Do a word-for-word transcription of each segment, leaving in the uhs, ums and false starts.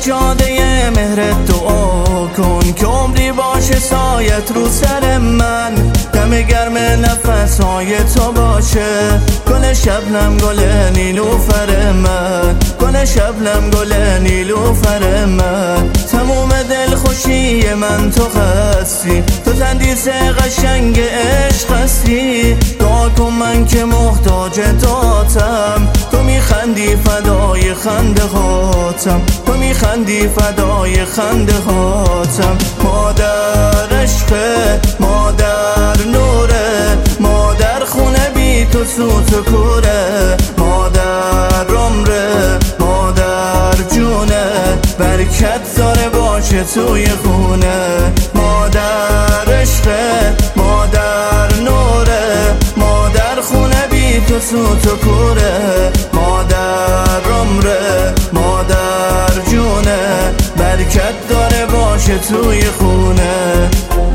سجاده مهرت دعا کن که عمری باشه سایت رو سر من، دم گرم نفسهای تو باشه، گل شبنم گل نیلوفر من، گل شبنم گل نیلوفر من. تموم دل خوشی من تو هستی، تو تندیس قشنگ عشق هستی. دعا کن من که محتاج داتم، تو میخندی فدای خنده هاتم، تو میخندی فدای خنده هاتم. مادر عشقه، مادر نوره، مادر خونه بی تو سوت و کوره، مادر عمره، مادر جونه، برکت داره باشه توی خونه. مادر عشقه، مادر نوره، مادر خونه بی تو سوت و کوره، مادر عمره، مادر جونه، برکت داره باشه توی خونه.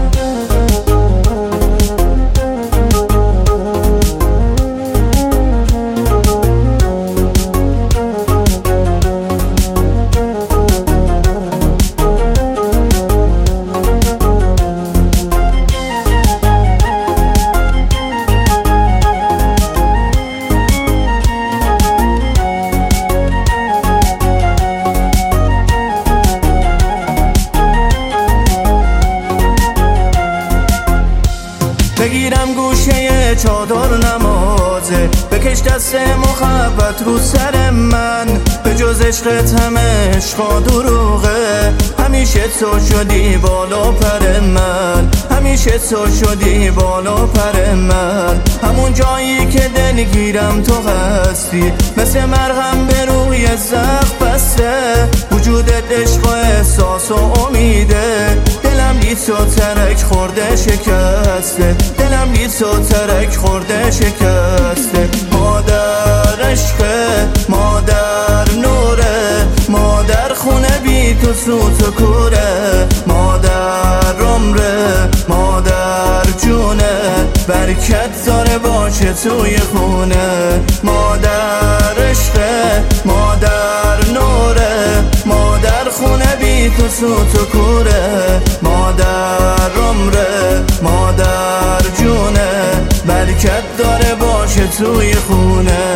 بگیرم گوشه چادر نمازه، بکش دست محبت رو سر من، به جز عشقت همه عشقا دروغه. همیشه تو شدی بالا پر من، همیشه تو شدی بالا پر من. همون جایی که دلگیرم تو هستی، مثل مرهم به روی زخم بسته. وجودت عشق و احساس و امیده، دلم بی تو ترک خورده شکسته، دلم بی تو ترک خورده شکسته. مادر عشقه، مادر نوره، مادر خونه بی تو سوت و کوره، مادر عمره، مادر جونه، برکت داره باشه توی خونه. مادر عشقه، مادر نوره، مادر خونه بی تو سوت و کوره، مادر عمره، مادر جونه، برکت داره باشه توی خونه.